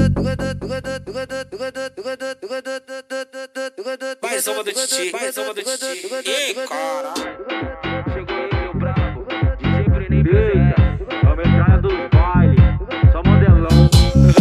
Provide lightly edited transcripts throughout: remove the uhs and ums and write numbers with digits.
Mais uma do Titi, mais uma do Titi. Ei, cara. Chegou aí, meu brabo. DJ Brenem presente. É o metralha dos baile. Só modelão.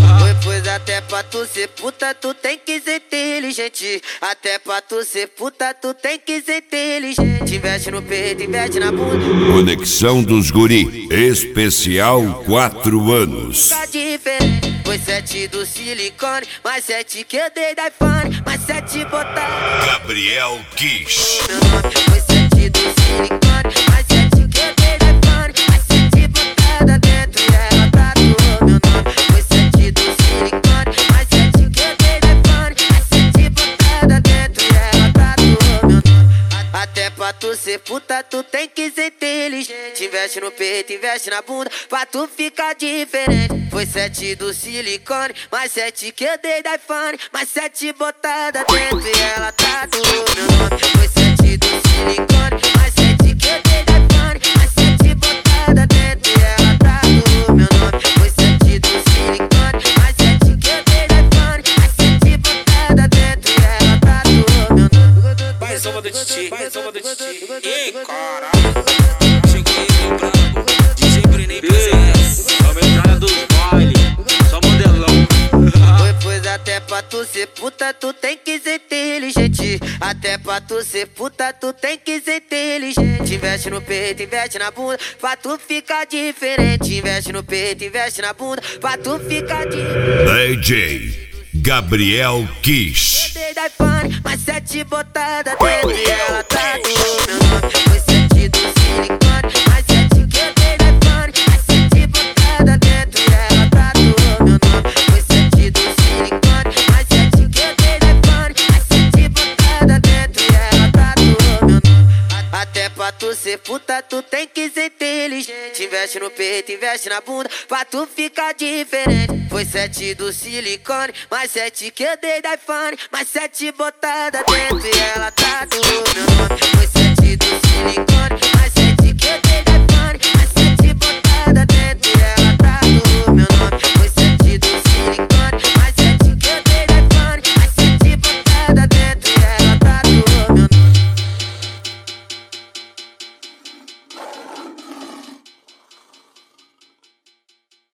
Pois até pra tu ser puta, tu tem que ser inteligente. Até pra tu ser puta, tu tem que ser inteligente. Investe no peito, investe na bunda. Conexão dos Guri, especial 4 anos. Tá diferente. Foi 7 do silicone, mais 7 que eu dei da iPhone, mais 7 botar. Gabriel Kish. Meu nome foi 7 do silicone, mais 7 que eu dei da iPhone, mais 7 botada dentro e ela tatuou. Meu nome foi 7 do silicone, mais 7 que eu dei da iPhone, mais 7 botada dentro e ela tatuou. Meu nome. Até pra tu ser puta, tu tem que ser inteligente. Investe no peito, investe na bunda, pra tu ficar diferente. Foi 7 do silicone, mais 7 que eu dei da iPhone, mais 7 botada dentro e ela tatuou. Meu nome foi 7 do silicone, mais 7 que eu dei da iPhone, mais 7 botada dentro e ela tatuou. Meu nome foi 7 do silicone, mais 7 que eu dei da iPhone, mais 7 botada dentro e ela tatuou. Meu nome. Mais uma do Titi, mais uma do Titi. Ei, cara. Chegou aí, meu brabo. DJ Brenem presente. É o metralha dos baile. Só modelão. Pois até pra tu ser puta, tu tem que ser inteligente. Até pra tu ser puta, tu tem que ser inteligente. Investe no peito, investe na bunda, pra tu ficar diferente. Investe no peito, investe na bunda, pra tu ficar diferente. DJ Gabriel Kish. Dei da iPhone, mais 7 botada dentro e ela tatuou. Meu nome foi 7 do silicone, mais 7 que eu dei da iPhone, mais 7 botada dentro e ela tatuou. Meu nome foi 7 do silicone, mais 7 que eu dei da iPhone, mais 7 botada dentro e ela tatuou. Meu nome. Até pra tu ser puta, tu tem que ser inteligente. Investe no peito, investe na bunda, pra tu ficar diferente. Foi 7 do silicone, mais 7 que eu dei da iPhone, mais 7 botada dentro e ela tatuou. Meu